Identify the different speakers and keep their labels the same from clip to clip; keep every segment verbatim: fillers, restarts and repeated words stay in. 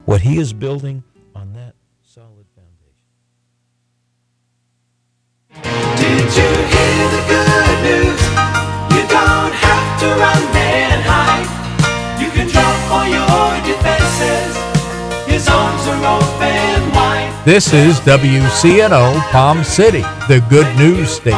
Speaker 1: what he is building on that solid foundation.
Speaker 2: Did you hear the good news? You don't have to run and hide. You can jump for your defenses. His arms are open wide.
Speaker 3: This is W C N O Palm City, the good news station.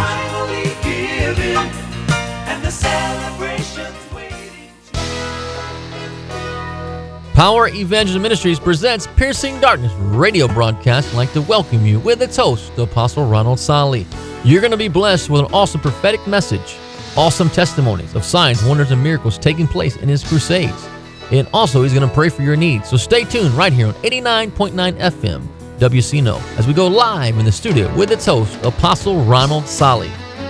Speaker 4: Power Evangelism Ministries presents Piercing Darkness radio broadcast. I'd like to welcome you with its host, Apostle Ronald Sali. You're going to be blessed with an awesome prophetic message, awesome testimonies of signs, wonders, and miracles taking place in his crusades. And also, he's going to pray for your needs. So stay tuned right here on eighty-nine point nine F M, W C N O, as we go live in the studio with its host, Apostle Ronald Sali.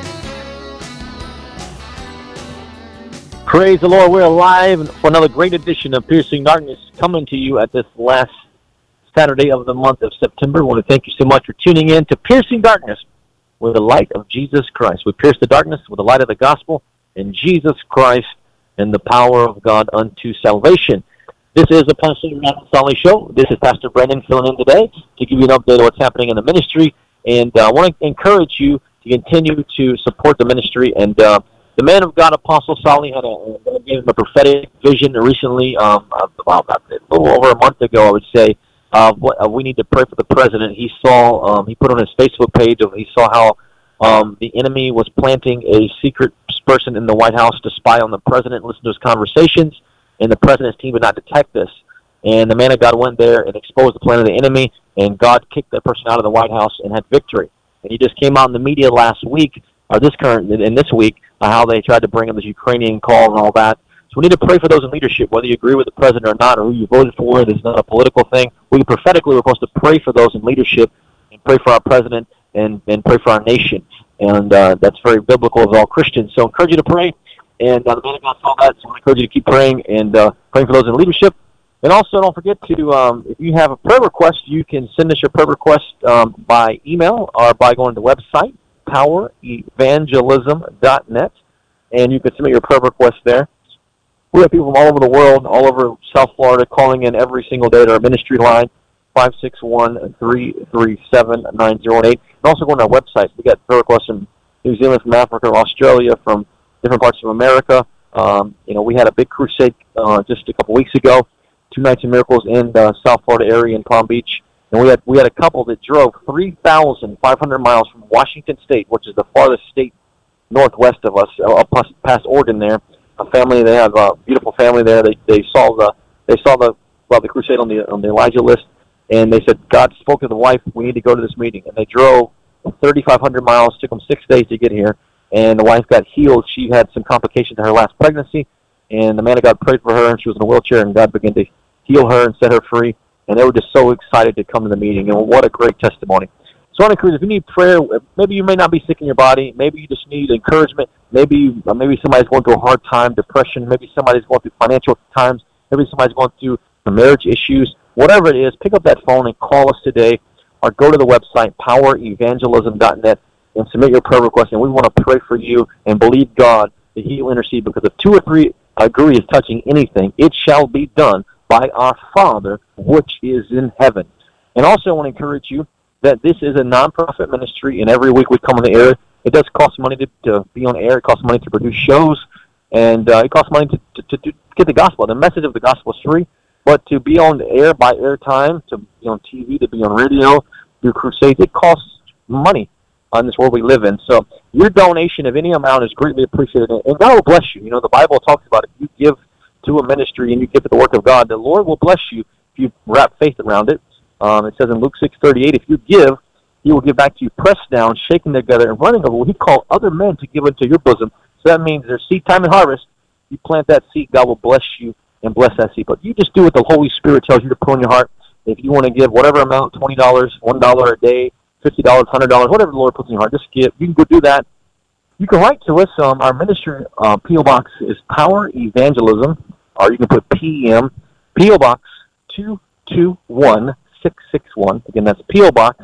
Speaker 5: Praise the Lord. We're alive for another great edition of Piercing Darkness, coming to you at this last Saturday of the month of September. I want to thank you so much for tuning in to Piercing Darkness with the light of Jesus Christ. We pierce the darkness with the light of the gospel in Jesus Christ and the power of God unto salvation. This is the Pastor Ronald Sali Show. This is Pastor Brendan filling in today to give you an update of what's happening in the ministry. And uh, I want to encourage you to continue to support the ministry. And uh, the man of God, Apostle Sali, had a, uh, gave him a prophetic vision recently, um, about a little over a month ago, I would say. Uh, what, uh, we need to pray for the president. He saw, um, he put on his Facebook page, he saw how um, the enemy was planting a secret person in the White House to spy on the president, listen to his conversations, and the president's team would not detect this. And the man of God went there and exposed the plan of the enemy, and God kicked that person out of the White House and had victory. And he just came out in the media last week, or this current, in this week, uh, how they tried to bring in this Ukrainian call and all that. So we need to pray for those in leadership, whether you agree with the president or not, or who you voted for. This is not a political thing. We prophetically, we're supposed to pray for those in leadership and pray for our president and, and pray for our nation. And uh, that's very biblical as all Christians. So I encourage you to pray. And uh, the man of God saw that, so I encourage you to keep praying and uh, praying for those in leadership. And also, don't forget to, um, if you have a prayer request, you can send us your prayer request um, by email or by going to the website, power evangelism dot net, and you can submit your prayer request there. We have people from all over the world, all over South Florida, calling in every single day to our ministry line, five six one, three three seven, nine zero one eight. And also go on our website. We got prayer requests from New Zealand, from Africa, Australia, from different parts of America. Um, you know, we had a big crusade uh, just a couple weeks ago, two nights of miracles in the South Florida area in Palm Beach. And we had we had a couple that drove three thousand five hundred miles from Washington State, which is the farthest state northwest of us, uh, past Oregon there. A family, they have a beautiful family there. They they saw the they saw the well the crusade on the on the Elijah list, and they said God spoke to the wife. We need to go to this meeting, and they drove thirty-five hundred miles. Took them six days to get here, and the wife got healed. She had some complications in her last pregnancy, and the man of God prayed for her, and she was in a wheelchair, and God began to heal her and set her free. And they were just so excited to come to the meeting, and what a great testimony. So I want to encourage, if you need prayer, maybe you may not be sick in your body, maybe you just need encouragement, maybe uh, maybe somebody's going through a hard time, depression, maybe somebody's going through financial times, maybe somebody's going through marriage issues, whatever it is, pick up that phone and call us today, or go to the website, power evangelism dot net, and submit your prayer request, and we want to pray for you and believe God that He will intercede, because if two or three agree is touching anything, it shall be done by our Father which is in heaven. And also I want to encourage you that this is a non-profit ministry, and every week we come on the air. It does cost money to, to be on air. It costs money to produce shows, and uh, it costs money to, to, to, to get the gospel. The message of the gospel is free, but to be on the air, by airtime, to be on T V, to be on radio, do crusades, it costs money on this world we live in. So your donation of any amount is greatly appreciated, and God will bless you. You know, the Bible talks about if you give to a ministry and you give to the work of God, the Lord will bless you if you wrap faith around it. Um, it says in Luke six thirty-eight, if you give, He will give back to you, pressed down, shaken together, and running over. He called other men to give into your bosom. So that means there's seed time and harvest. You plant that seed, God will bless you and bless that seed. But you just do what the Holy Spirit tells you to put on your heart. If you want to give whatever amount, twenty dollars, one dollar a day, fifty dollars, one hundred dollars, whatever the Lord puts in your heart, just give. You can go do that. You can write to us. Um, our ministry uh, P O Box is Power Evangelism, or you can put P M, P O Box two two one six six one. Again, that's P O Box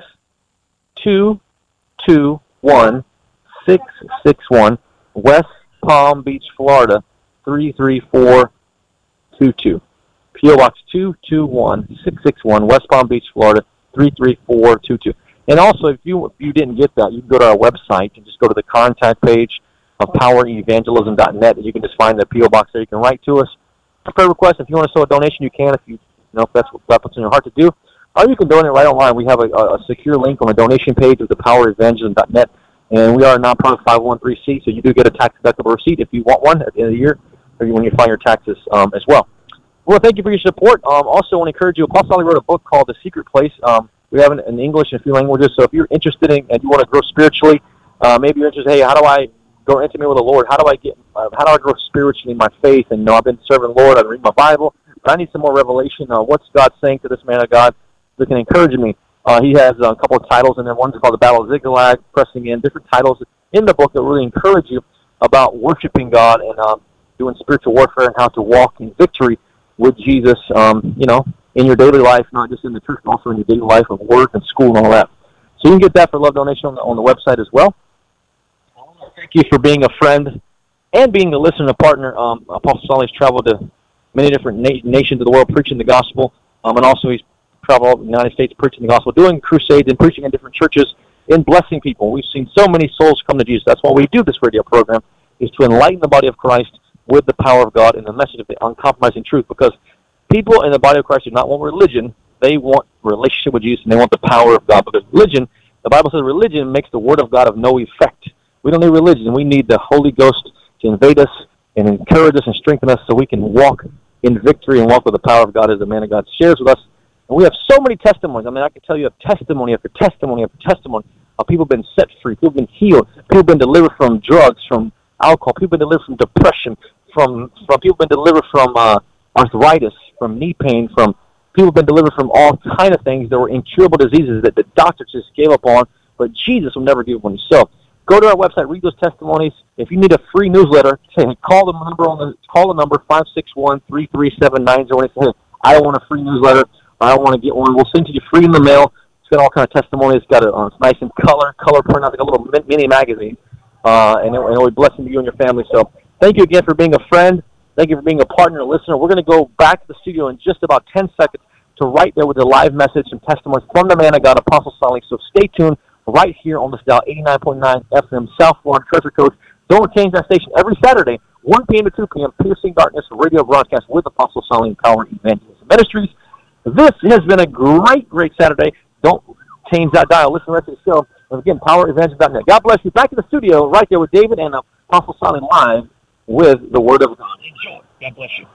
Speaker 5: two two one six six one, West Palm Beach, Florida three three four two two. P O Box two two one six six one, West Palm Beach, Florida, three three four two two. And also, if you if you didn't get that, you can go to our website and just go to the contact page of power evangelism dot net, and you can just find the P O Box there. You can write to us. A prayer request, if you want to sow a donation, you can, if you, you know, if that's what that's what's in your heart to do. Or you can donate right online. We have a, a secure link on the donation page of the power evangelism dot net, and we are a nonprofit five oh one c three, so you do get a tax-deductible receipt if you want one at the end of the year, or when you file your taxes um, as well. Well, thank you for your support. Um, also, I want to encourage you. Apostle Solly wrote a book called The Secret Place. Um, we have it in English and a few languages, so if you're interested in and you want to grow spiritually, uh, maybe you're interested, hey, how do I grow intimate with the Lord? How do I get? Uh, how do I grow spiritually in my faith? And you know, I've been serving the Lord. I read my Bible, but I need some more revelation. Uh, what's God saying to this man of God that can encourage me? Uh, he has uh, a couple of titles, and then one's called The Battle of Ziklag, Pressing In. Different titles in the book that really encourage you about worshiping God and um, doing spiritual warfare and how to walk in victory with Jesus. Um, you know, in your daily life, not just in the church, but also in your daily life of work and school and all that. So you can get that for love donation on the, on the website as well. Thank you for being a friend and being a listener and a partner. Um, Apostle Solly has traveled to many different na- nations of the world preaching the gospel, um, and also he's traveled all over the United States preaching the gospel, doing crusades and preaching in different churches and blessing people. We've seen so many souls come to Jesus. That's why we do this radio program, is to enlighten the body of Christ with the power of God and the message of the uncompromising truth, because people in the body of Christ do not want religion. They want relationship with Jesus, and they want the power of God, because religion, the Bible says religion makes the word of God of no effect. We don't need religion. We need the Holy Ghost to invade us and encourage us and strengthen us so we can walk in victory and walk with the power of God as the man of God shares with us. And we have so many testimonies. I mean, I can tell you of testimony after testimony after testimony of people being set free, people being healed, people being delivered from drugs, from alcohol, people being delivered from depression, from, from people being delivered from uh, arthritis, from knee pain, from people being delivered from all kind of things that were incurable diseases that the doctors just gave up on, but Jesus will never give up on himself. Go to our website, read those testimonies. If you need a free newsletter, say, call the number on the call the number five six one, three three seven, nine zero one eight. Say, hey, I want a free newsletter. I want to get one. We'll send it to you free in the mail. It's got all kind of testimonies. It's got a uh, it's nice in color, color print out like a little mini magazine, uh, and, it, and it'll be a blessing to you and your family. So thank you again for being a friend. Thank you for being a partner, a listener. We're going to go back to the studio in just about ten seconds to right there with the live message and testimonies from the man of God, Apostle Solly. So stay tuned. Right here on this dial, eighty-nine point nine F M, South Florida Treasure Coast. Don't change that station every Saturday, one p.m. to two p.m., Piercing Darkness radio broadcast with Apostle Solly and Power Evangelism Ministries. This has been a great, great Saturday. Don't change that dial. Listen to the rest of the show. And again, power evangelism dot net. God bless you. Back in the studio, right there with David and Apostle Solly live with the Word of God. Enjoy. God bless you.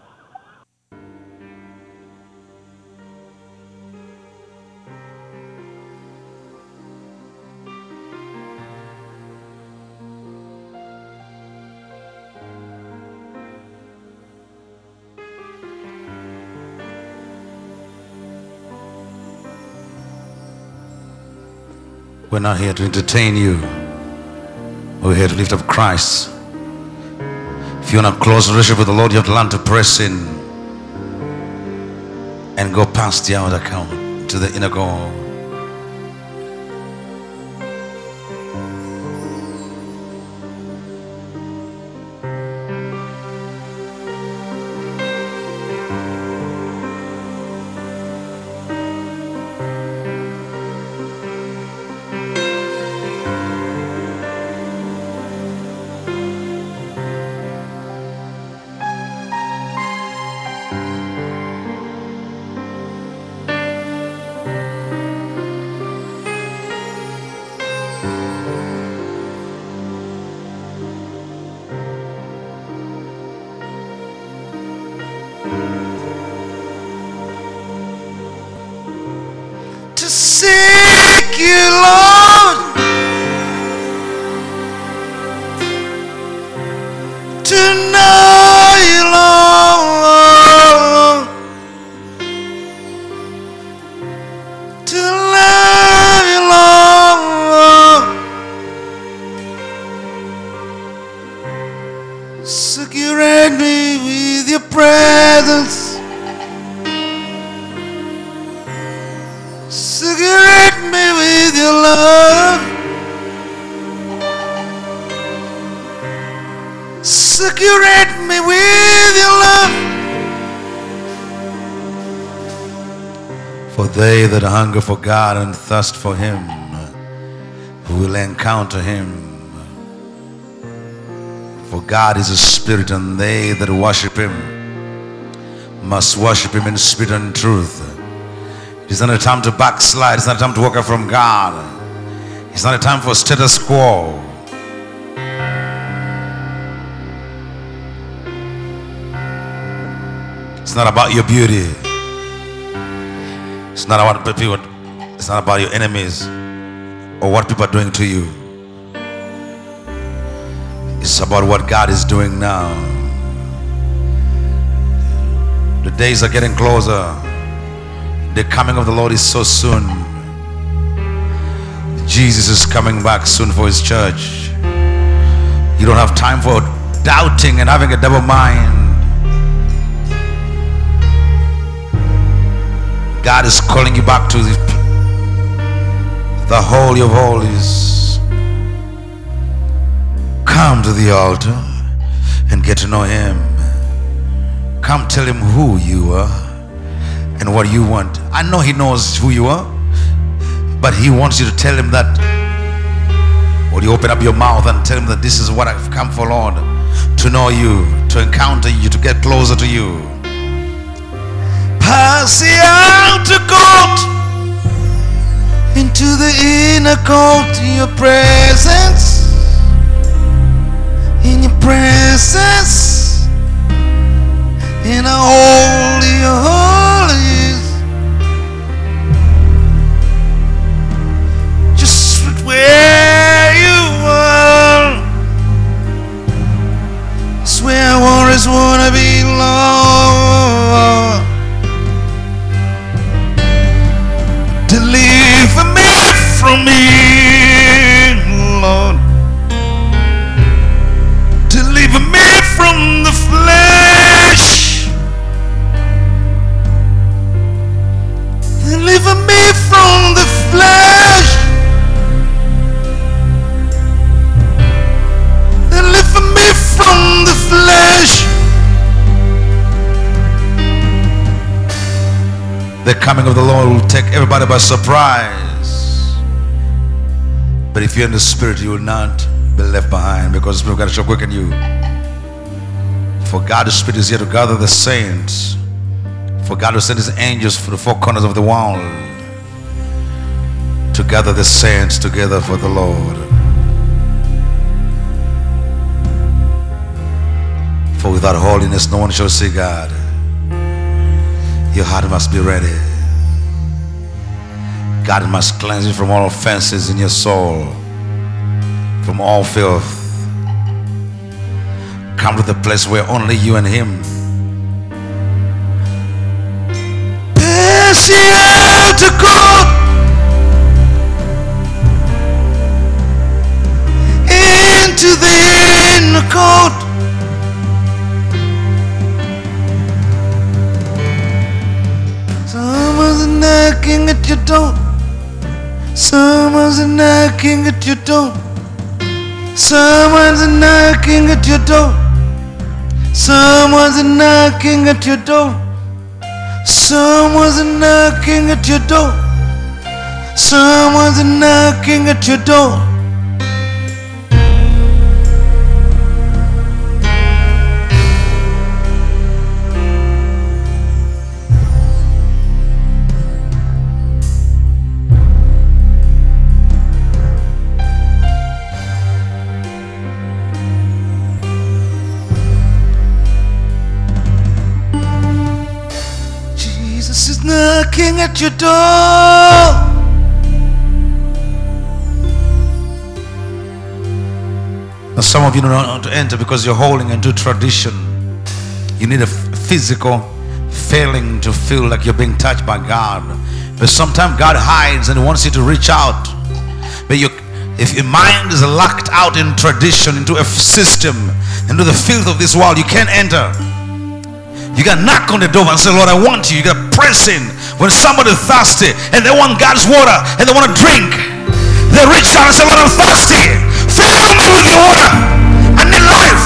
Speaker 6: We're not here to entertain you. We're here to lift up Christ. If you're not close relationship with the Lord, you have to learn to press in and go past the outer count to the inner goal. To seek you, Lord, to know you, Lord, to love you, Lord. Saturate me with your presence. Saturate me with your love. Saturate me with your love. For they that hunger for God and thirst for Him will encounter Him. For God is a spirit, and they that worship Him must worship Him in spirit and in truth. It's not a time to backslide. It's not a time to walk away from God. It's not a time for status quo. It's not about your beauty. It's not about people. It's not about your enemies or what people are doing to you. It's about what God is doing now. The days are getting closer. The coming of the Lord is so soon. Jesus is coming back soon for His church. You don't have time for doubting and having a double mind. God is calling you back to the, the Holy of Holies. Come to the altar and get to know Him. Come tell Him who you are and what you want. I know He knows who you are, but He wants you to tell Him that. Or you open up your mouth and tell Him that this is what I've come for, Lord, to know you, to encounter you, to get closer to you. Pass the outer court into the inner court, in your presence, in your presence, in a holy of holies. Just where you are, it's where warriors wanna be, Lord. Deliver me from me, Lord. Deliver me from the flesh. Deliver me from the flesh. Deliver me from the flesh. The coming of the Lord will take everybody by surprise. But if you're in the Spirit, you will not be left behind, because the Spirit of God shall quicken you. For God the Spirit is here to gather the saints. For God will send His angels for the four corners of the world to gather the saints together for the Lord. For without holiness no one shall see God. Your heart must be ready. God must cleanse you from all offenses in your soul, from all filth. Come to the place where only you and Him. Pass ye out to God into the inner court. Someone's knocking at your door. Someone's knocking at your door. Someone's knocking at your door. Someone's knocking at your door. Someone's knocking at your door. Someone's knocking at your door. Knocking at your door. Now some of you don't know how to enter because you're holding into tradition. You need a physical feeling to feel like you're being touched by God. But sometimes God hides and He wants you to reach out. But you, if your mind is locked out in tradition, into a system, into the filth of this world, you can't enter. You got to knock on the door and say, Lord, I want you. You got to press in. When somebody's thirsty and they want God's water and they want to drink, they reach out and say, Lord, I'm thirsty. Fill me with your water. I need life.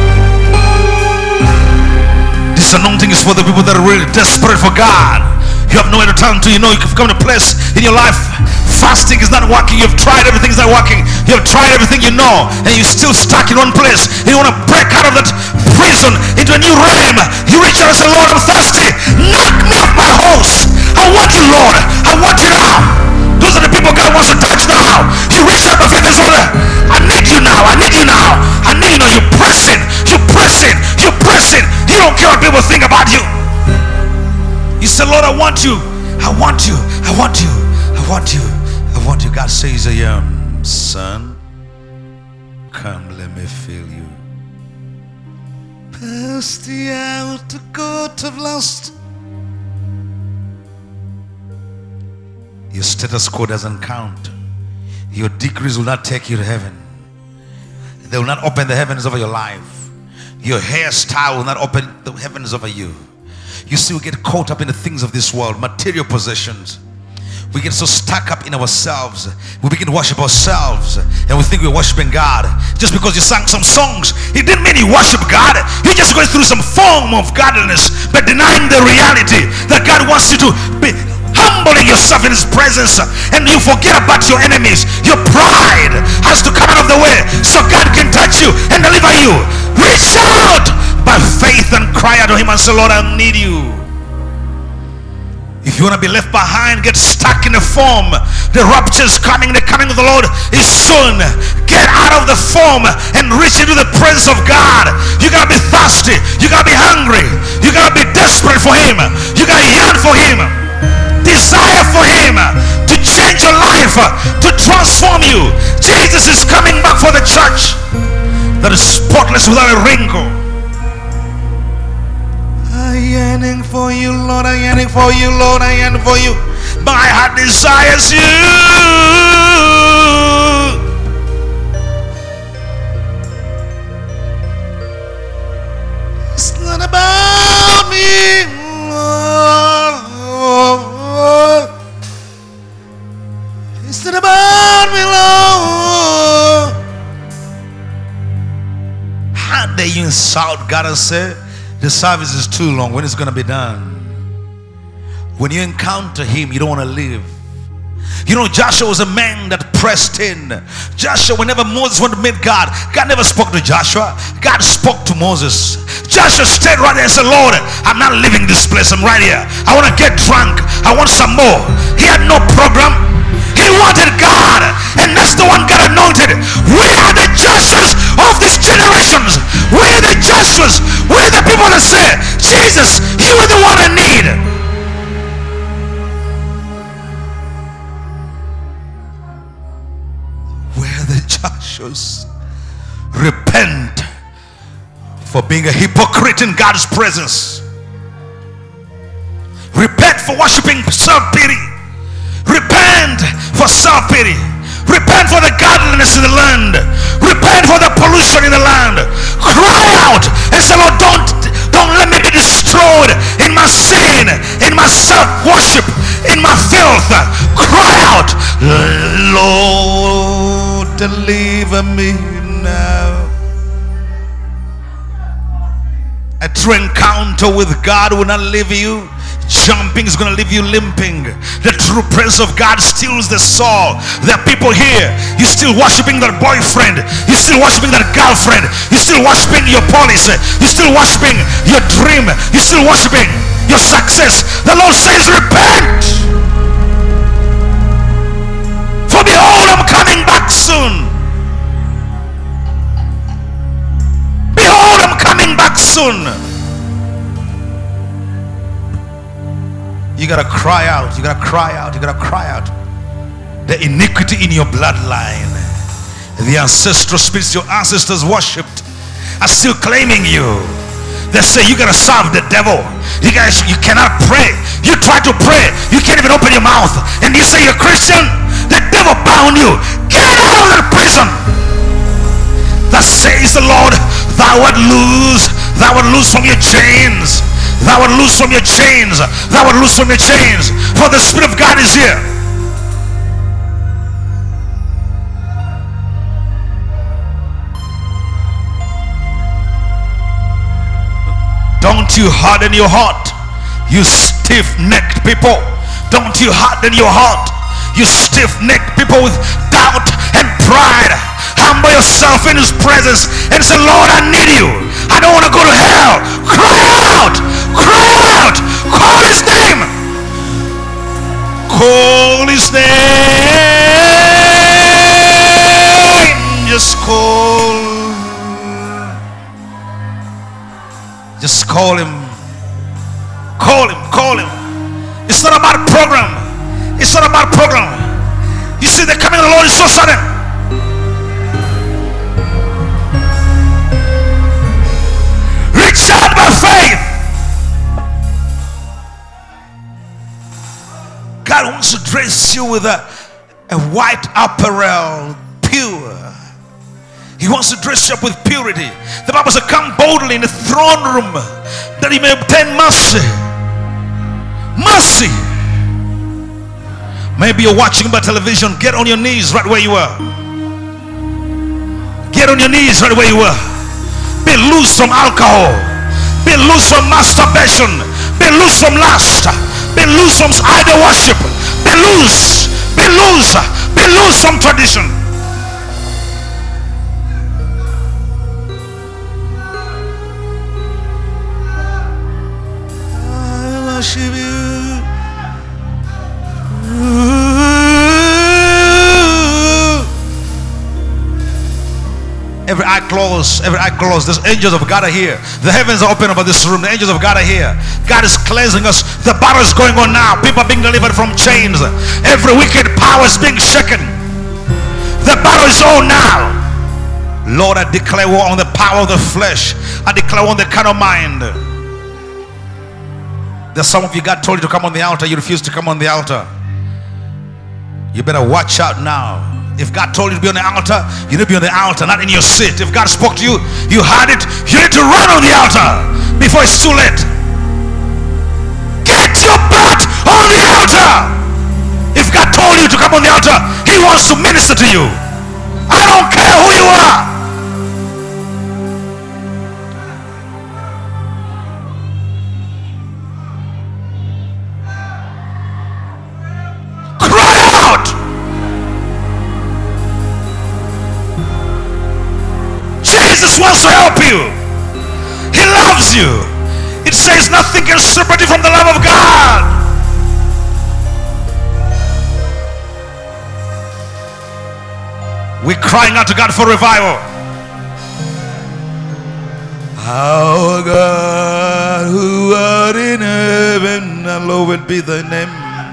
Speaker 6: This anointing is for the people that are really desperate for God. You have nowhere to turn to. You know you've come to a place in your life. Fasting is not working. You've tried everything, is not working. You have tried everything you know, and you're still stuck in one place. You want to break out of that prison into a new realm. You reach out and say, Lord, I'm thirsty. Knock me off my horse. I want you, Lord. I want you now. Those are the people God wants to touch now. You reach out, my faith is over. I need you now. I need you now. I need you now. You're pressing. You're pressing. You're pressing. You don't care what people think about you. You say, Lord, I want you. I want you. I want you. I want you. I want you. God says, I am, son. Come, let me feel you. Past the outer court of lust. Your status quo doesn't count. Your degrees will not take you to heaven. They will not open the heavens over your life. Your hairstyle will not open the heavens over you. You see, we get caught up in the things of this world, material possessions. We get so stuck up in ourselves. We begin to worship ourselves, and we think we're worshiping God. Just because you sang some songs, it didn't mean you worship God. You're just going through some form of godliness, but denying the reality that God wants you to be. Humbling yourself in his presence, and you forget about your enemies. Your pride has to come out of the way so God can touch you and deliver you. Reach out by faith and cry out to him and say, Lord, I need you. If you want to be left behind, get stuck in the form. The rapture is coming. The coming of the Lord is soon. Get out of the form and reach into the presence of God. You gotta be thirsty. You gotta be hungry. You gotta be desperate for him. You gotta yearn for him. Desire for him to change your life, to transform you. Jesus is coming back for the church that is spotless without a wrinkle. I'm yearning for you, Lord. I'm yearning for you, Lord. I'm yearning for you. My heart desires you. It's not about me, Lord. It's not about me, Lord. How dare you insult God and say the service is too long? When it's going to be done? When you encounter him, you don't want to live. You know, Joshua was a man that pressed in. Joshua, whenever Moses wanted to meet God, God never spoke to Joshua. God spoke to Moses. Joshua stayed right there and said, Lord, I'm not leaving this place. I'm right here. I want to get drunk. I want some more. He had no program. He wanted God, and that's the one God anointed. We are the Joshuas of these generations. We are the Joshuas. We are the people that say, Jesus, you are the one I need. We're the Joshuas. Repent for being a hypocrite in God's presence. Repent for worshiping self-pity. Repent for self-pity. Repent for the godliness in the land. Repent for the pollution in the land. Cry out and say, Lord, don't, don't let me be destroyed in my sin, in my self-worship, in my filth. Cry out, Lord, deliver me now. A true encounter with God will not leave you jumping, is going to leave you limping. The true presence of God steals the soul. There are people here, you're still worshiping that boyfriend, you're still worshiping that girlfriend, you're still worshiping your policy, you're still worshiping your dream, you're still worshiping your success. The Lord says, repent, for behold, I'm coming back soon. Behold, I'm coming back soon. You gotta cry out. You gotta cry out. You gotta cry out. The iniquity in your bloodline, the ancestral spirits your ancestors worshipped, are still claiming you. They say you gotta serve the devil. You guys, you cannot pray. You try to pray, you can't even open your mouth, and you say you're Christian. The devil bound you. Get out of that prison. Thus says the Lord, thou art loose. Thou art loose from your chains. Thou art loose from your chains. Thou art loose from your chains. For the Spirit of God is here. Don't you harden your heart. You stiff-necked people, don't you harden your heart. You stiff-necked people with doubt and pride, humble yourself in his presence and say, Lord, I need you. I don't want to go to hell. Cry out, cry out, call his name, call his name, just call, just call him, call him, call him. It's not about program. It's not about program. You see, the coming of the Lord is so sudden. Reach out by faith. God wants to dress you with a, a white apparel, pure. He wants to dress you up with purity. The Bible says, come boldly in the throne room that he may obtain mercy. Mercy. Maybe you're watching by television. Get on your knees right where you are. Get on your knees right where you are. Be loose from alcohol. Be loose from masturbation. Be loose from lust. Be loose from idol worship. Be loose. Be loose. Be loose from tradition. I worship you. Every eye closed, every eye closed. There's angels of God are here. The heavens are open over this room. The angels of God are here. God is cleansing us. The battle is going on now. People are being delivered from chains. Every wicked power is being shaken. The battle is on now. Lord, I declare war on the power of the flesh. I declare war on the carnal mind. There's some of you, God told you to come on the altar. You refuse to come on the altar. You better watch out now. If God told you to be on the altar, you need to be on the altar, not in your seat. If God spoke to you, you heard it, you need to run on the altar before it's too late. Get your butt on the altar. If God told you to come on the altar, he wants to minister to you. I don't care who you are. Jesus wants to help you. He loves you. It says nothing can separate you from the love of God. We're crying out to God for revival. Our God who art in heaven, hallowed be thy name.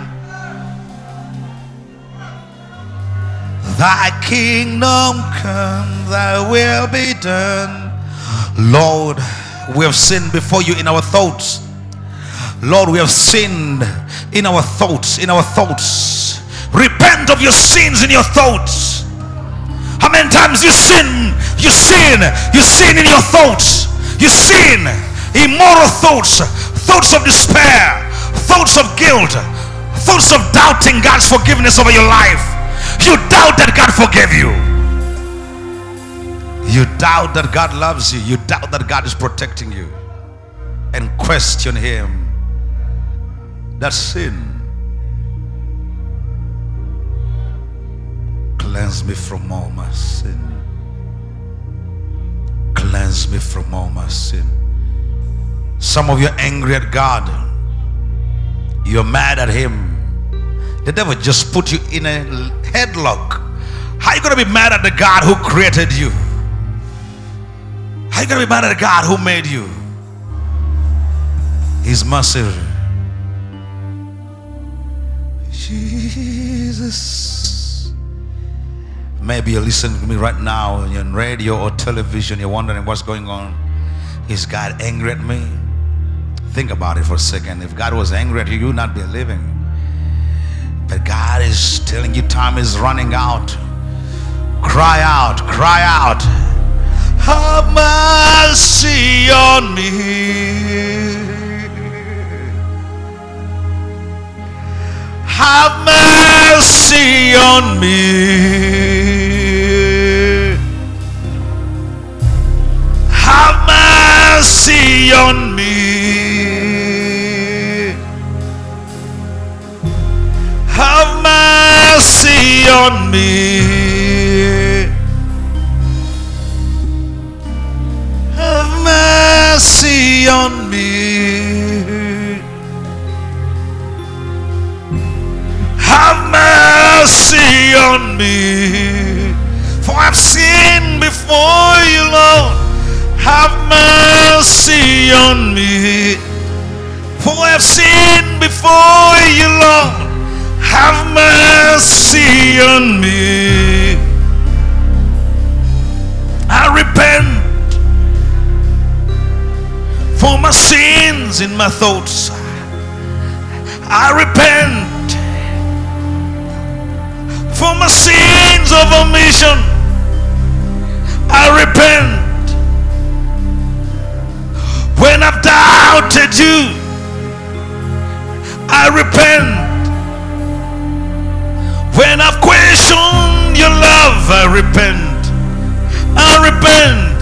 Speaker 6: Thy kingdom come, thy will be done. Lord, we have sinned before you in our thoughts. Lord, we have sinned in our thoughts, in our thoughts. Repent of your sins in your thoughts. How many times you sin, you sin, you sin in your thoughts. You sin, immoral thoughts, thoughts of despair, thoughts of guilt, thoughts of doubting God's forgiveness over your life. You doubt that God forgave you. You doubt that God loves you. You doubt that God is protecting you. And question him. That's sin. Cleanse me from all my sin. Cleanse me from all my sin. Some of you are angry at God. You're mad at him. The devil just put you in a headlock. How are you going to be mad at the God who created you? How are you going to be mad at the God who made you? He's merciful. Jesus. Maybe you're listening to me right now. You're on radio or television. You're wondering what's going on. Is God angry at me? Think about it for a second. If God was angry at you, you would not be living. But God is telling you time is running out. Cry out, cry out. Have mercy on me. Have mercy on me. Have mercy on me. on me. Have mercy on me. Have mercy on me. For I've sinned before you, Lord. Have mercy on me. For I've sinned before you, Lord. Have mercy on me. I repent for my sins in my thoughts. I repent for my sins of omission. I repent when I've doubted you. I repent when I've questioned your love. I repent. I repent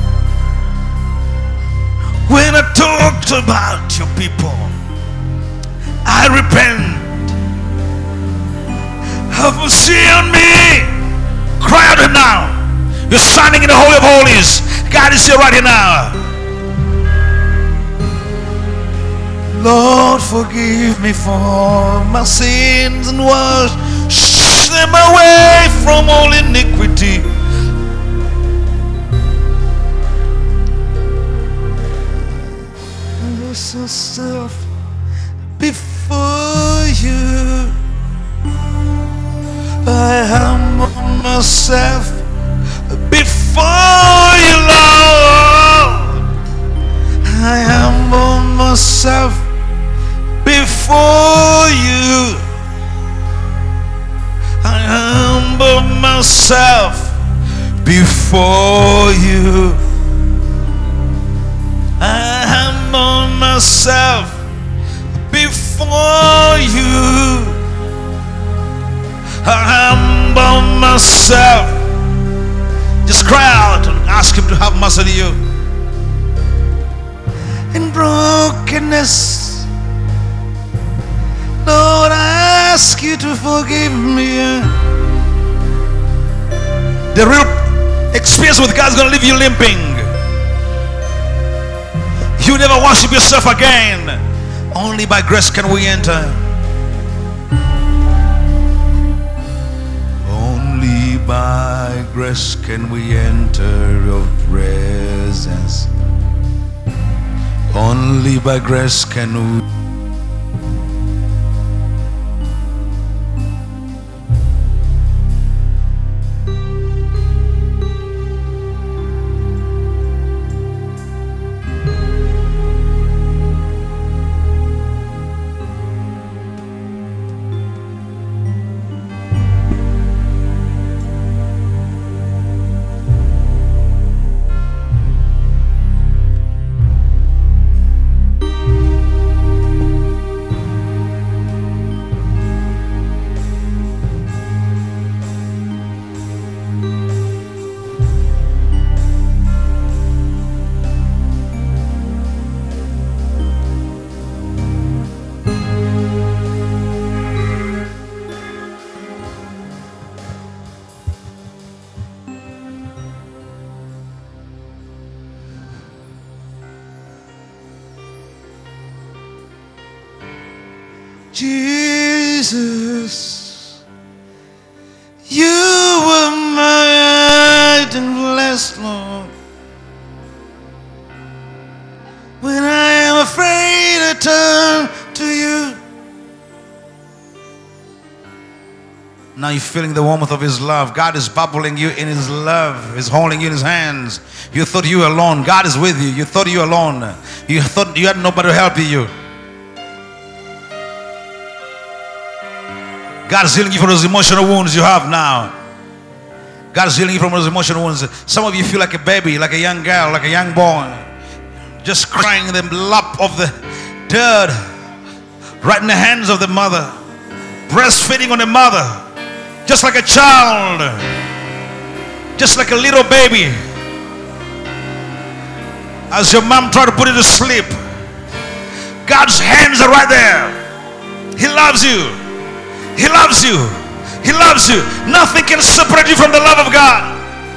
Speaker 6: when I talked about your people. I repent. Have mercy on me. Cry out now. You're standing in the Holy of Holies. God is here right here now. Lord, forgive me for my sins and wash them away from all iniquity. Lose yourself before you. I humble myself before you, Lord. I humble myself before you. I humble myself before you. I humble myself before you. I humble myself. Just cry out and ask him to have mercy on you. In brokenness, Lord, I ask you to forgive me. The real experience with God is going to leave you limping. You never worship yourself again. Only by grace can we enter. Only by grace can we enter your presence. Only by grace can we. Jesus, you were my and blessed, Lord. When I am afraid, I turn to you. Now you're feeling the warmth of his love. God is bubbling you in his love. He's holding you in his hands. You thought you were alone. God is with you. You thought you were alone. You thought you had nobody to help you. God is healing you from those emotional wounds you have now. God is healing you from those emotional wounds. Some of you feel like a baby, like a young girl, like a young boy, just crying in the lap of the dad, right in the hands of the mother, breastfeeding on the mother, just like a child, just like a little baby. As your mom tried to put you to sleep, God's hands are right there. He loves you. He loves you. He loves you. Nothing can separate you from the love of God.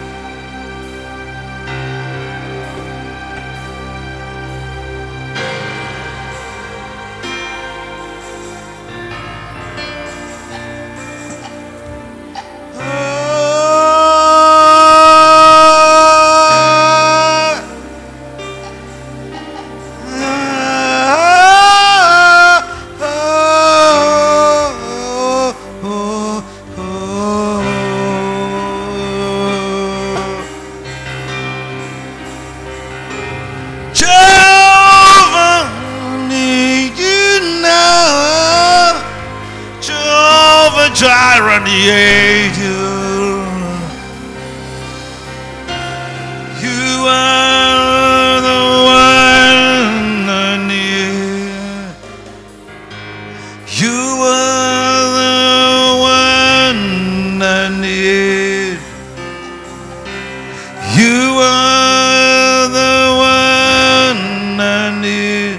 Speaker 6: Jehovah, need you now. Jehovah Jireh, need you. You are the one I need. You are the one I need. You are the one I need.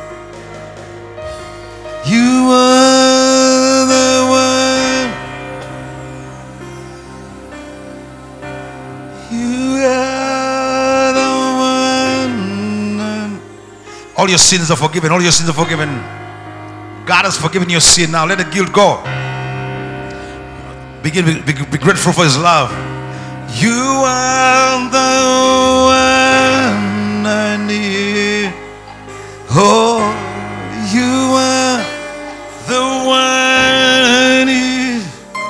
Speaker 6: You are the one. You are the one. All your sins are forgiven. All your sins are forgiven. God has forgiven your sin. Now let the guilt go. Begin to be, be, be grateful for His love. You are the one I need. Oh, you are the one I need.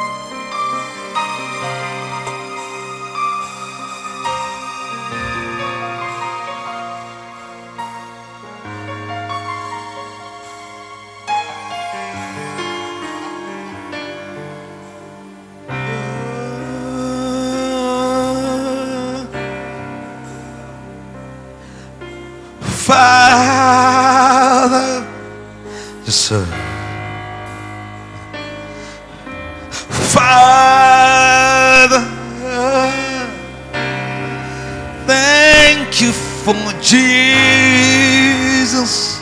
Speaker 6: Father, yes sir. Father, thank you for Jesus.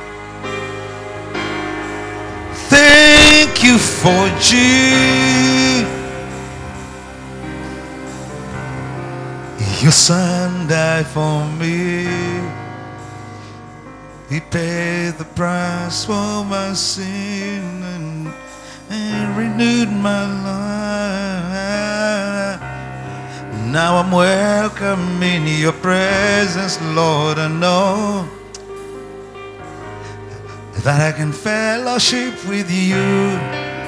Speaker 6: Thank you for Jesus. Your son died for me. He paid the price for my sin and, and renewed my life. Now I'm welcome in your presence, Lord. I know that I can fellowship with you.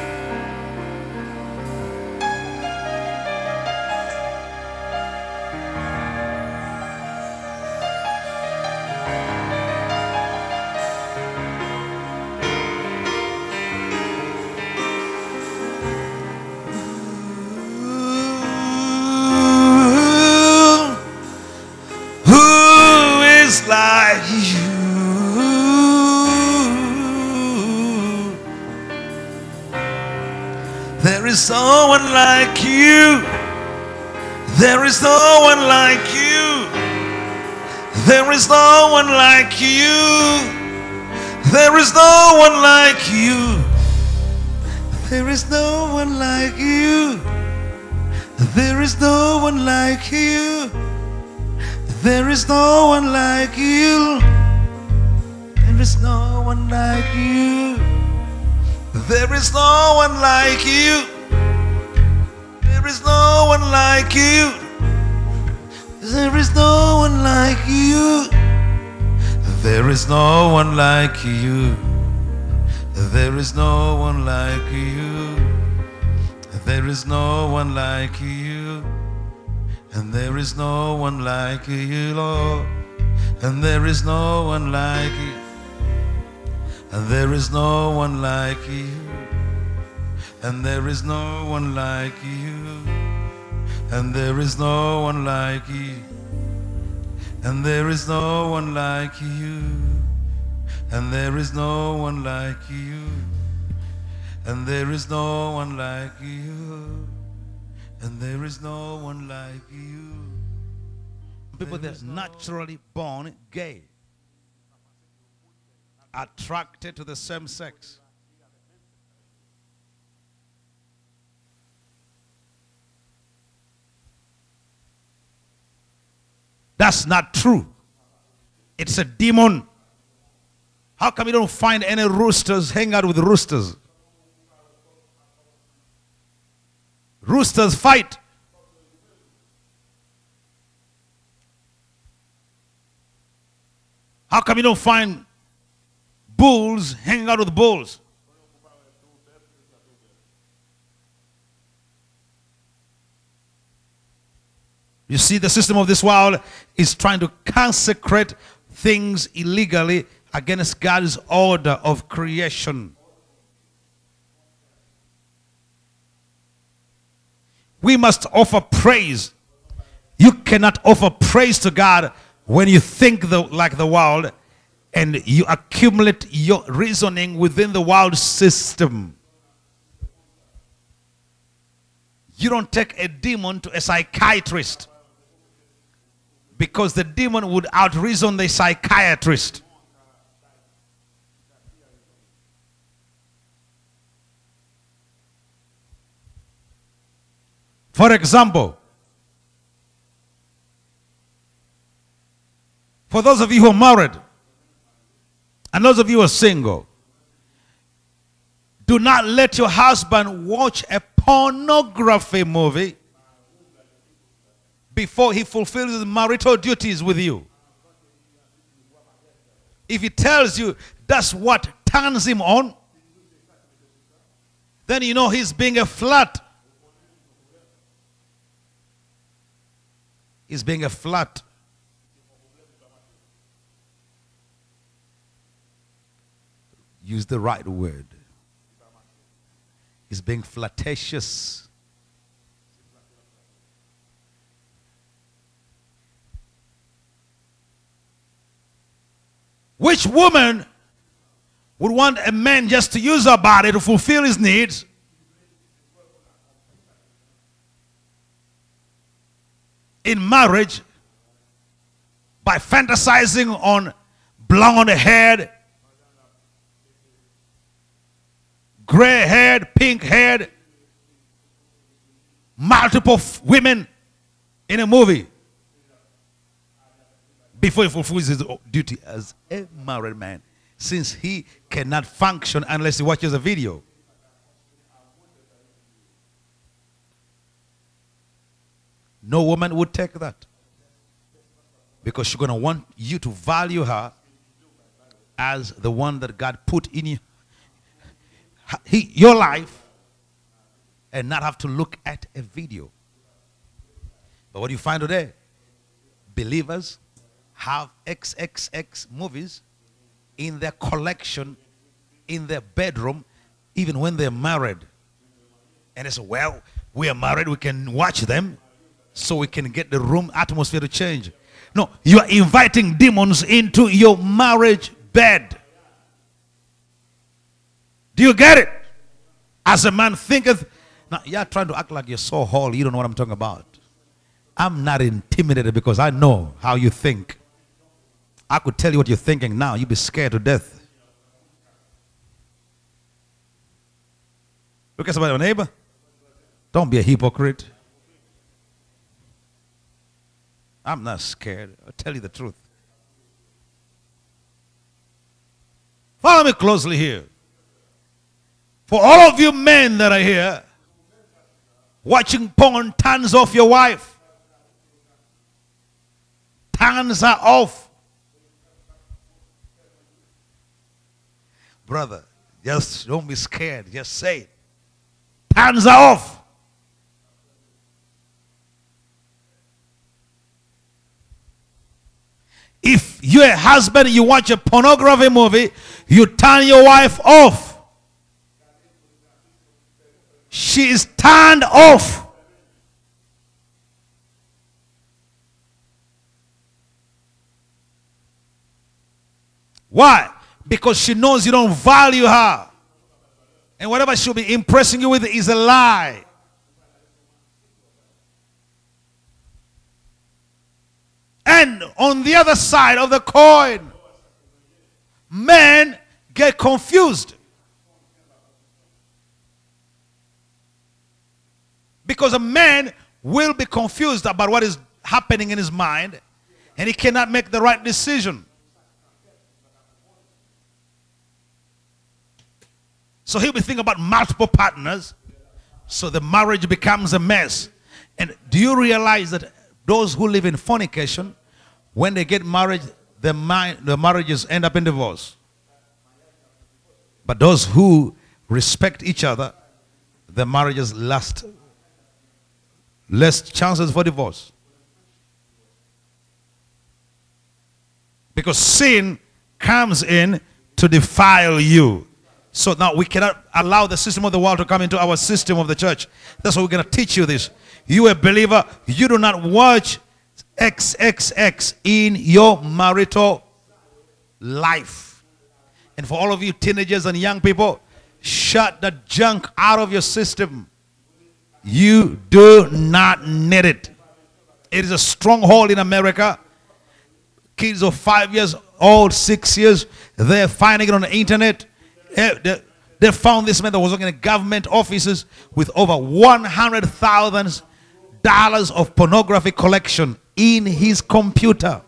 Speaker 6: Like you, there is no one like you. There is no one like you. There is no one like you. There is no one like you. There is no one like you. There is no one like you. There is no one like you. There is no one like you. There is no one like you. There is no one like you. There is no one like you. There is no one like you. There is no one like you. There is no one like you. And there is no one like you, Lord. And there is no one like you. And there is no one like you. And there is no one like you. And there is no one like you. And there is no one like you. And there is no one like you. And there is no one like you. And there is no one like you. People that's naturally born gay, attracted to the same sex. That's not true. It's a demon. How come you don't find any roosters hang out with roosters? Roosters fight. How come you don't find bulls hanging out with bulls? You see, the system of this world is trying to consecrate things illegally against God's order of creation. We must offer praise. You cannot offer praise to God when you think the, like the world and you accumulate your reasoning within the world system. You don't take a demon to a psychiatrist, because the demon would out-reason the psychiatrist. For example, for those of you who are married and those of you who are single, do not let your husband watch a pornography movie before he fulfills his marital duties with you. If he tells you that's what turns him on, then you know he's being a flirt. He's being a flirt. Use the right word. He's being flirtatious. Which woman would want a man just to use her body to fulfill his needs? In marriage, by fantasizing on blonde-haired, gray-haired, pink-haired, multiple f- women in a movie before he fulfills his duty as a married man, since he cannot function unless he watches a video. No woman would take that, because she's going to want you to value her as the one that God put in you, he, your life, and not have to look at a video. But what do you find today? Believers have triple X movies in their collection, in their bedroom, even when they're married. And they say, well, we are married, we can watch them so we can get the room atmosphere to change. No, you are inviting demons into your marriage bed. Do you get it? As a man thinketh. Now, you're trying to act like you're so holy, you don't know what I'm talking about. I'm not intimidated because I know how you think. I could tell you what you're thinking now. You'd be scared to death. Look at somebody, neighbor. Don't be a hypocrite. I'm not scared. I'll tell you the truth. Follow me closely here. For all of you men that are here, watching porn turns off your wife. Turns her off. Brother, just don't be scared. Just say it. Turns her off. If you're a husband and you watch a pornography movie, you turn your wife off. She is turned off. Why? Because she knows you don't value her. And whatever she'll be impressing you with is a lie. And on the other side of the coin, men get confused. Because a man will be confused about what is happening in his mind. and he cannot make the right decision. So he'll be thinking about multiple partners. So the marriage becomes a mess. And do you realize that those who live in fornication, when they get married, the, mi- the marriages end up in divorce? But those who respect each other, the marriages last. Less chances for divorce. Because sin comes in to defile you. So now we cannot allow the system of the world to come into our system of the church. That's why we're going to teach you this. You a believer, you do not watch X X X in your marital life. And for all of you teenagers and young people, shut the junk out of your system. You do not need it. It is a stronghold in America. Kids of five years old, six years, they're finding it on the internet. They, they found this man that was working in government offices with over one hundred thousand dollars of pornography collection in his computer.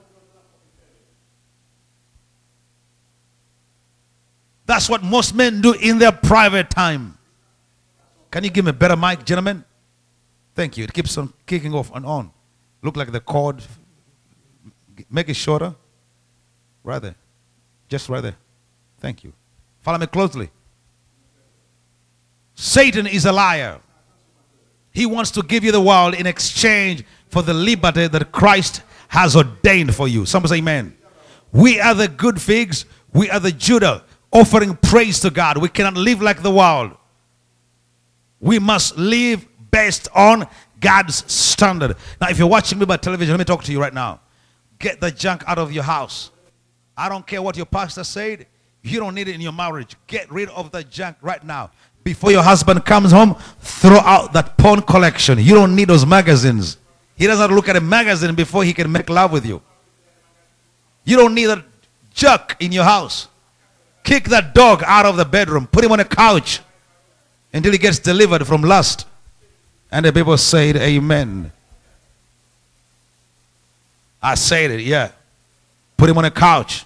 Speaker 6: That's what most men do in their private time. Can you give me a better mic, gentlemen? Thank you. It keeps on kicking off and on. Look like the cord. Make it shorter. Right there. Just right there. Thank you. Follow me closely. Satan is a liar. He wants to give you the world in exchange for the liberty that Christ has ordained for you. Somebody say amen. We are the good figs. We are the Judah offering praise to God. We cannot live like the world. We must live based on God's standard. Now, if you're watching me by television, let me talk to you right now. Get the junk out of your house. I don't care what your pastor said. You don't need it in your marriage. Get rid of the junk right now. Before your husband comes home, throw out that porn collection. You don't need those magazines. He doesn't look at a magazine before he can make love with you. You don't need that junk in your house. Kick that dog out of the bedroom. Put him on a couch until he gets delivered from lust. And the people said, amen. I said it, yeah. Put him on a couch.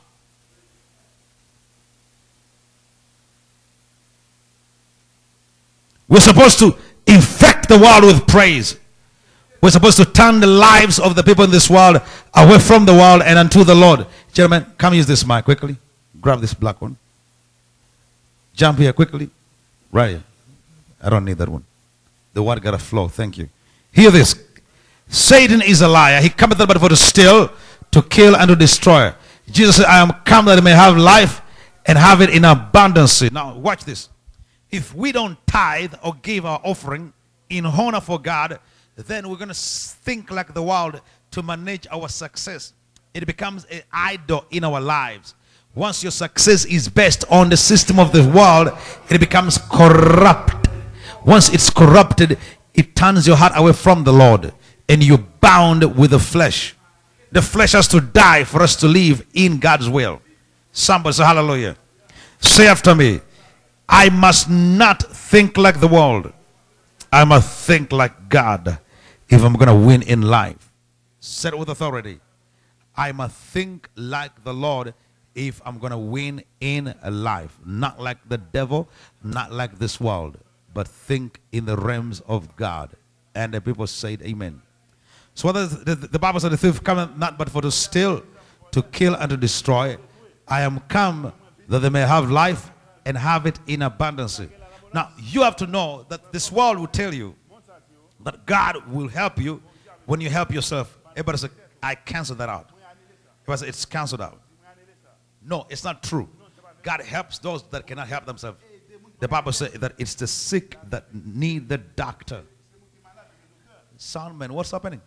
Speaker 6: We're supposed to infect the world with praise. We're supposed to turn the lives of the people in this world away from the world and unto the Lord. Gentlemen, come use this mic quickly. Grab this black one. Jump here quickly. Right here. I don't need that one. The word got to flow. Thank you. Hear this. Satan is a liar. He cometh not but for to steal, to kill, and to destroy. Jesus said, I am come that I may have life and have it in abundance. Now, watch this. If we don't tithe or give our offering in honor for God, then we're going to think like the world to manage our success. It becomes an idol in our lives. Once your success is based on the system of the world, it becomes corrupt. Once it's corrupted, it turns your heart away from the Lord, and you're bound with the flesh. The flesh has to die for us to live in God's will. Somebody say hallelujah. Say after me, I must not think like the world. I must think like God if I'm going to win in life. Say it with authority. I must think like the Lord if I'm going to win in life. Not like the devil, not like this world, but think in the realms of God. And the people said amen. So the, the, the Bible said the thief cometh not but for to steal, to kill, and to destroy. I am come that they may have life and have it in abundance. Now, you have to know that this world will tell you that God will help you when you help yourself. Everybody say, I cancel that out. Everybody say, it's canceled out. No, it's not true. God helps those that cannot help themselves. The Bible says that it's the sick that need the doctor. Soundman, what's happening?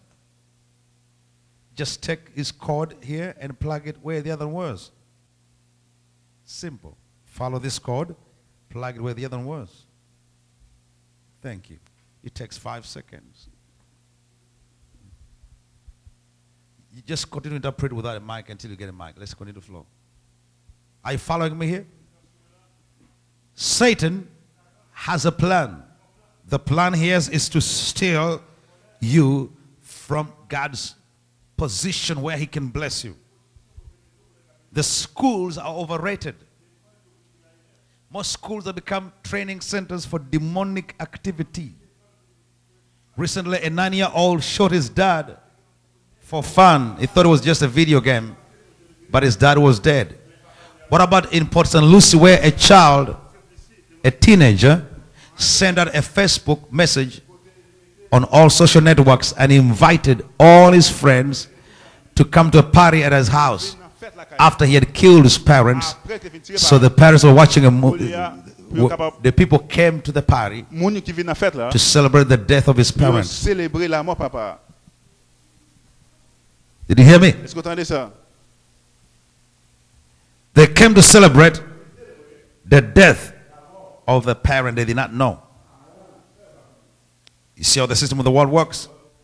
Speaker 6: Just take his cord here and plug it where the other one was. Simple. Follow this cord, plug it where the other one was. Thank you. It takes five seconds. You just continue to interpret without a mic until you get a mic. Let's continue to flow. Are you following me here? Satan has a plan. The plan here is to steal you from God's position where he can bless you. The schools are overrated. Most schools have become training centers for demonic activity. Recently, a nine-year-old shot his dad for fun. He thought it was just a video game, but his dad was dead. What about in Port Saint Lucie, where a child, a teenager, sent out a Facebook message on all social networks and invited all his friends to come to a party at his house after he had killed his parents. So the parents were watching a movie. The people came to the party to celebrate the death of his parents. Did you hear me? They came to celebrate the death of the parent they did not know. You see how the system of the world works?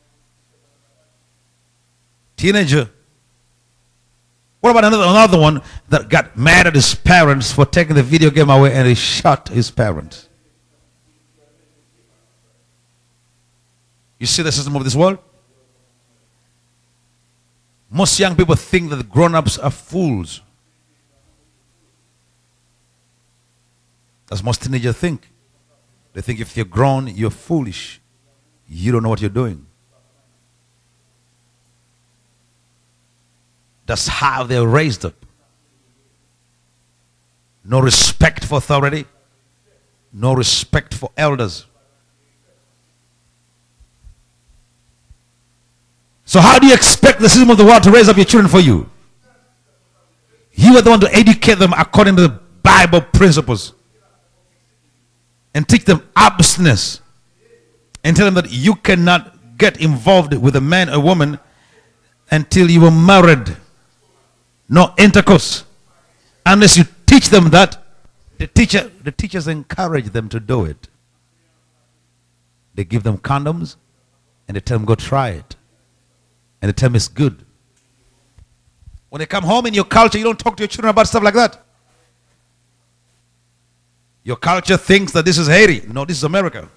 Speaker 6: Teenager. What about another, another one that got mad at his parents for taking the video game away and he shot his parents? You see the system of this world? Most young people think that the grown-ups are fools. That's most teenagers think. They think if you're grown, you're foolish. You don't know what you're doing. That's how they're raised up. No respect for authority. No respect for elders. So how do you expect the system of the world to raise up your children for you? You are the one to educate them according to the Bible principles. And teach them abstinence. And tell them that you cannot get involved with a man or woman until you are married. No intercourse. Unless you teach them that, the teacher, the teachers encourage them to do it. They give them condoms and they tell them go try it. And they tell them it's good. When they come home in your culture, you don't talk to your children about stuff like that. Your culture thinks that this is Haiti. No, this is America.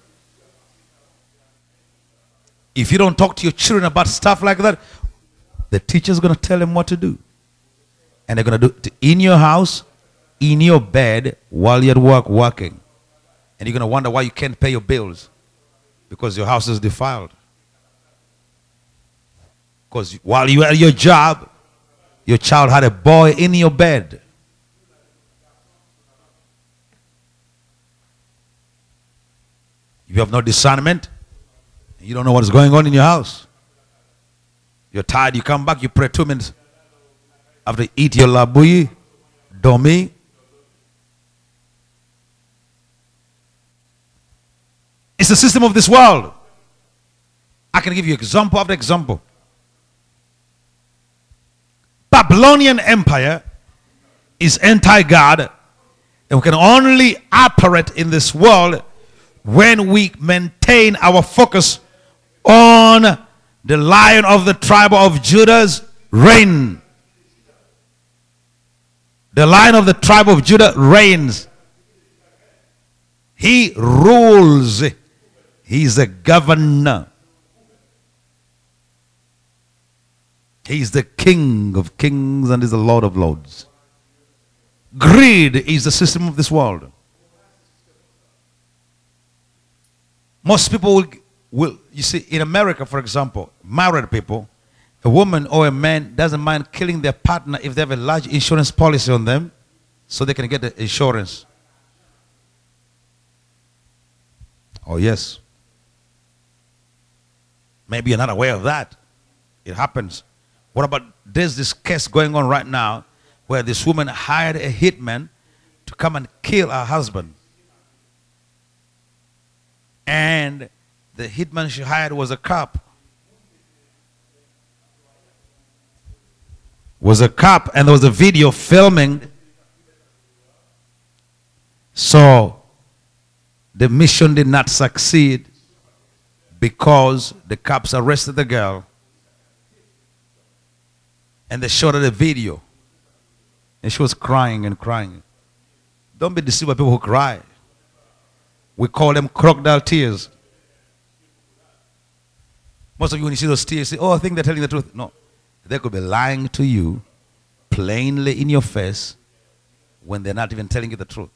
Speaker 6: If you don't talk to your children about stuff like that, the teacher's going to tell them what to do. And they're going to do it in your house, in your bed, while you're at work working. And you're going to wonder why you can't pay your bills. Because your house is defiled. Because while you were at your job, your child had a boy in your bed. If you have no discernment, you don't know what is going on in your house. You're tired, you come back, you pray two minutes. After you eat your labui, domi. It's the system of this world. I can give you example after example. Babylonian Empire is anti-God, and we can only operate in this world when we maintain our focus on the Lion of the tribe of Judah's reign. The Lion of the tribe of Judah reigns. He rules. He's a governor. He's the King of kings and is the Lord of lords. Greed is the system of this world. Most people will, will, you see, in America, for example, married people, a woman or a man doesn't mind killing their partner if they have a large insurance policy on them so they can get the insurance. Oh, yes. Maybe you're not aware of that. It happens. What about, there's this case going on right now where this woman hired a hitman to come and kill her husband. And the hitman she hired was a cop. Was a cop, and there was a video filming. So the mission did not succeed because the cops arrested the girl and they showed her the video. And she was crying and crying. Don't be deceived by people who cry. We call them crocodile tears. Most of you, when you see those tears, say, oh, I think they're telling the truth. No. They could be lying to you plainly in your face when they're not even telling you the truth.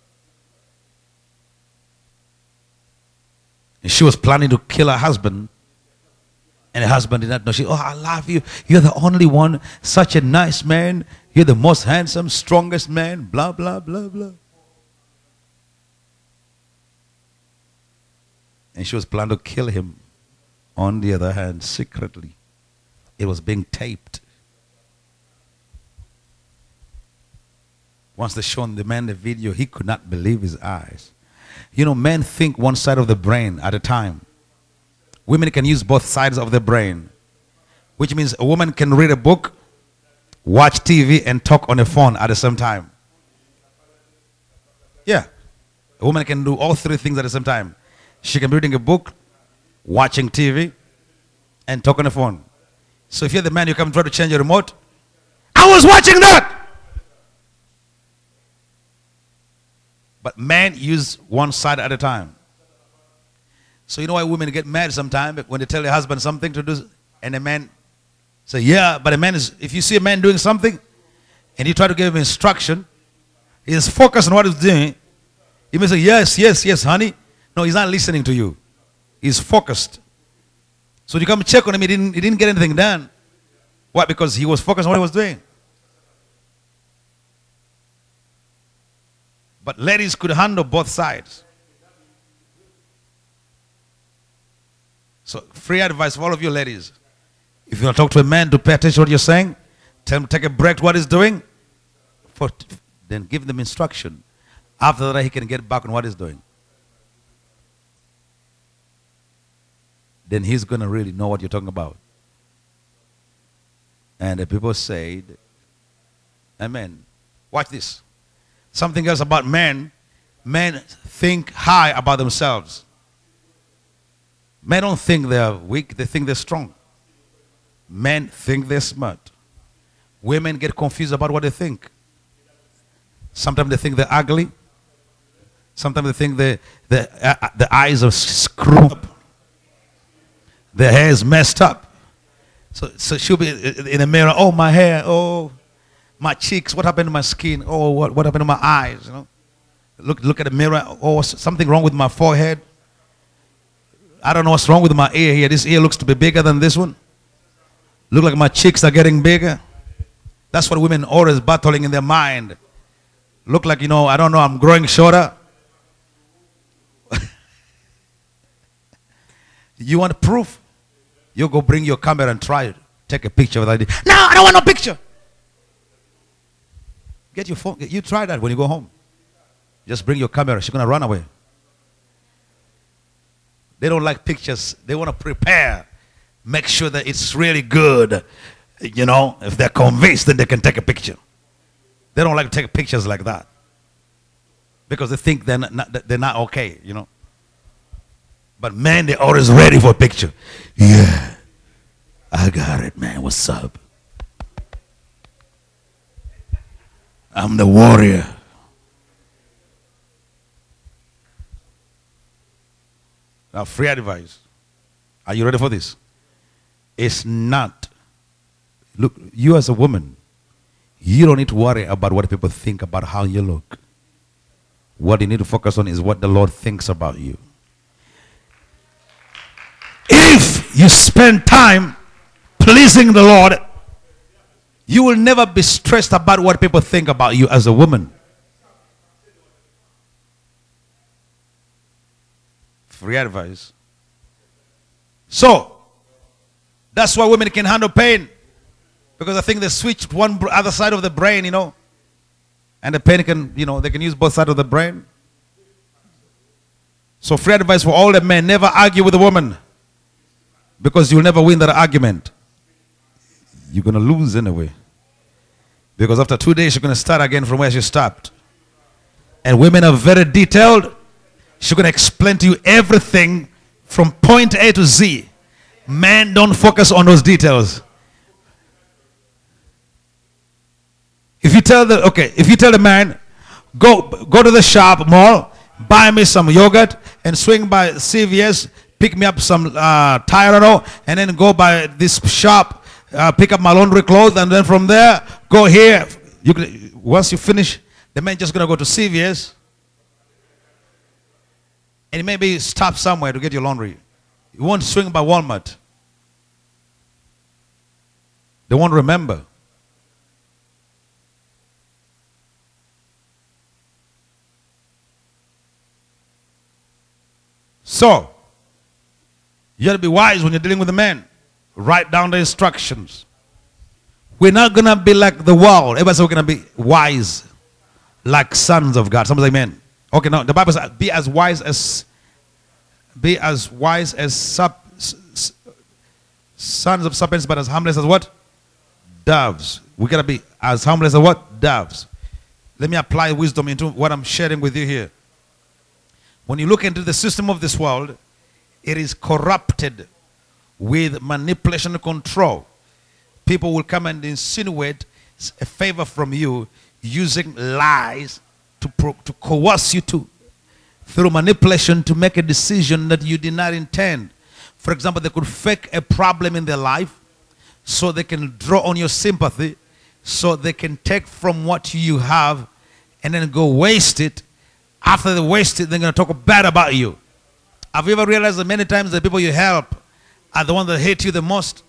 Speaker 6: And she was planning to kill her husband, and her husband did not know. She, oh, I love you. You're the only one. Such a nice man. You're the most handsome, strongest man. Blah, blah, blah, blah. And she was planning to kill him. On the other hand, secretly, it was being taped. Once they shown the man the video, he could not believe his eyes. You know, men think one side of the brain at a time. Women can use both sides of the brain, which means a woman can read a book, watch T V, and talk on the phone at the same time. Yeah. A woman can do all three things at the same time. She can be reading a book, watching T V, and talk on the phone. So if you're the man, you come try to change your remote. I was watching that! But men use one side at a time. So you know why women get mad sometimes when they tell their husband something to do, and the man say, yeah, but a man is, if you see a man doing something, and you try to give him instruction, he is focused on what he's doing. He may say, yes, yes, yes, honey. No, he's not listening to you. He's focused. So you come check on him, he didn't, he didn't get anything done. Why? Because he was focused on what he was doing. But ladies could handle both sides. So free advice for all of you ladies. If you want to talk to a man to pay attention to what you're saying, tell him to take a break to what he's doing, for, then give them instruction. After that, he can get back on what he's doing. Then he's going to really know what you're talking about. And the people said, amen. Watch this. Something else about men. Men think high about themselves. Men don't think they're weak, they think they're strong. Men think they're smart. Women get confused about what they think. Sometimes they think they're ugly. Sometimes they think they, they, uh, the eyes are screwed up. Their hair is messed up. So, so she'll be in the mirror, oh, my hair, oh, my cheeks, what happened to my skin? Oh, what, what happened to my eyes? You know, look, look at the mirror. Oh, something wrong with my forehead. I don't know what's wrong with my ear here. This ear looks to be bigger than this one. Look like my cheeks are getting bigger. That's what women always battling in their mind. Look like, you know, I don't know, I'm growing shorter. You want proof? You go bring your camera and try it. Take a picture with it. No, I don't want no picture. Get your phone. You try that when you go home. Just bring your camera. She's going to run away. They don't like pictures. They want to prepare. Make sure that it's really good. You know, if they're convinced, then they can take a picture. They don't like to take pictures like that. Because they think they're not, they're not okay, you know. But man, they're always ready for a picture. Yeah, I got it, man. What's up? I'm the warrior. Now, free advice. Are you ready for this? It's not. Look, you as a woman, you don't need to worry about what people think about how you look. What you need to focus on is what the Lord thinks about you. If you spend time pleasing the Lord, you will never be stressed about what people think about you as a woman. Free advice. So, that's why women can handle pain. Because I think they switch one other side of the brain, you know. And the pain can, you know, they can use both sides of the brain. So free advice for all the men, never argue with a woman. Because you'll never win that argument. You're going to lose anyway. Because after two days, you're going to start again from where she stopped. And women are very detailed. She's going to explain to you everything from point A to Z. Men don't focus on those details. If you tell the, okay, if you tell the man, go, go to the shop, mall, buy me some yogurt, and swing by C V S, pick me up some uh, Tylenol, and then go by this shop, uh, pick up my laundry clothes, and then from there, go here. You can, once you finish, the man just going to go to C V S. And maybe stop somewhere to get your laundry. You won't swing by Walmart. They won't remember. So, you got to be wise when you're dealing with a man. Write down the instructions. We're not going to be like the world. Everybody says we're going to be wise like sons of God. Somebody say amen. Okay, no, the Bible says be as wise as be as wise as sub, s, s, sons of serpents, but as harmless as what? Doves. We got to be as harmless as what? Doves. Let me apply wisdom into what I'm sharing with you here. When you look into the system of this world, it is corrupted with manipulation and control. People will come and insinuate a favor from you using lies to, pro to coerce you to, through manipulation, to make a decision that you did not intend. For example, they could fake a problem in their life so they can draw on your sympathy, so they can take from what you have and then go waste it. After they waste it, they're going to talk bad about you. Have you ever realized that many times the people you help are the ones that hate you the most?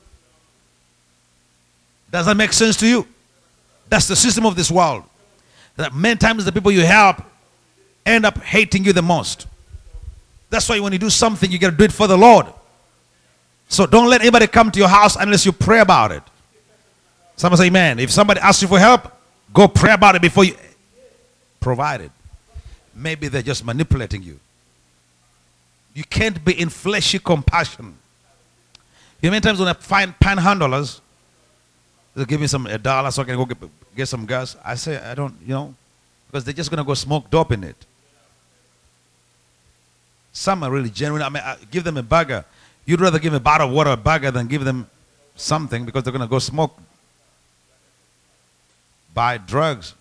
Speaker 6: Does that make sense to you? That's the system of this world. That many times the people you help end up hating you the most. That's why when you do something, you got to do it for the Lord. So don't let anybody come to your house unless you pray about it. Someone say amen. If somebody asks you for help, go pray about it before you provide it. Maybe they're just manipulating you. You can't be in fleshy compassion. You know, many times when I find panhandlers, they'll give me some a dollar so I can go get, get some gas. I say, I don't, you know, because they're just going to go smoke dope in it. Some are really genuine. I mean, I give them a burger. You'd rather give them a bottle of water, a burger, than give them something because they're going to go smoke, buy drugs.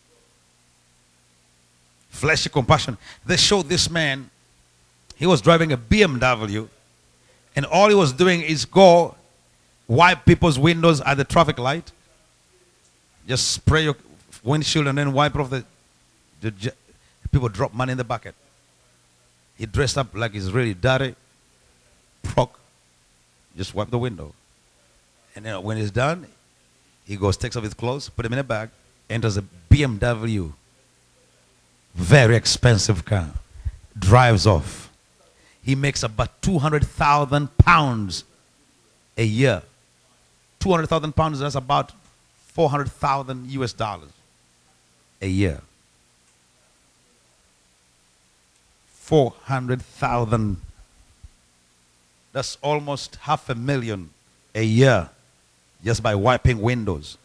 Speaker 6: Fleshy compassion. They showed this man, he was driving a B M W, and all he was doing is go wipe people's windows at the traffic light. Just spray your windshield and then wipe off the, the people drop money in the bucket. He dressed up like he's really dirty. Proc. Just wipe the window. And then when he's done, he goes, takes off his clothes, put them in a bag, enters a B M W. Very expensive car. Drives off. He makes about two hundred thousand pounds a year. two hundred thousand pounds, that's about four hundred thousand U S dollars a year. four hundred thousand. That's almost half a million a year just by wiping windows.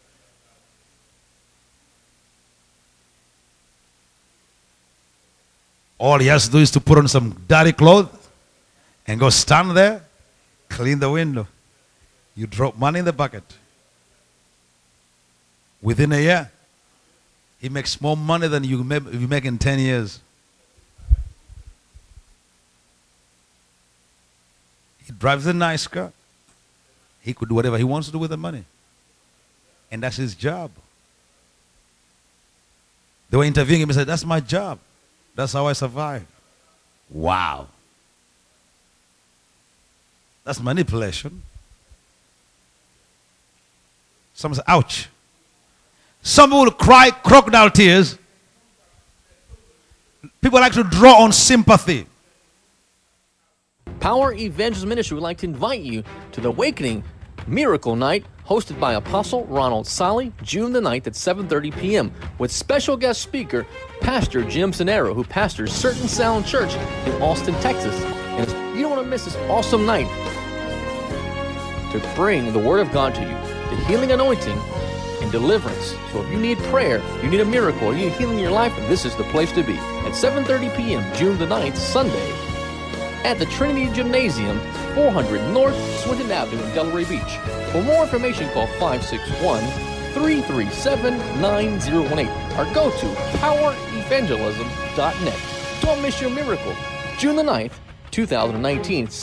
Speaker 6: All he has to do is to put on some dirty clothes and go stand there, clean the window. You drop money in the bucket. Within a year, he makes more money than you make, you make in ten years. He drives a nice car. He could do whatever he wants to do with the money. And that's his job. They were interviewing him and said, that's my job. That's how I survive. Wow. That's manipulation. Some say, ouch. Some will cry crocodile tears. People like to draw on sympathy.
Speaker 4: Power Evangelist Ministry would like to invite you to the Awakening Miracle Night hosted by Apostle Ronald Solly, June the ninth at seven thirty p m with special guest speaker Pastor Jim Cenero, who pastors Certain Sound Church in Austin, Texas. And you don't want to miss this awesome night to bring the Word of God to you, the healing anointing and deliverance. So if you need prayer, you need a miracle, or you need healing in your life, this is the place to be. At seven thirty p m June the ninth, Sunday, at the Trinity Gymnasium, four hundred North Swinton Avenue in Delray Beach. For more information, call five six one, three three seven, nine zero one eight or go to power evangelism dot net. Don't miss your miracle. June the ninth, two thousand nineteen.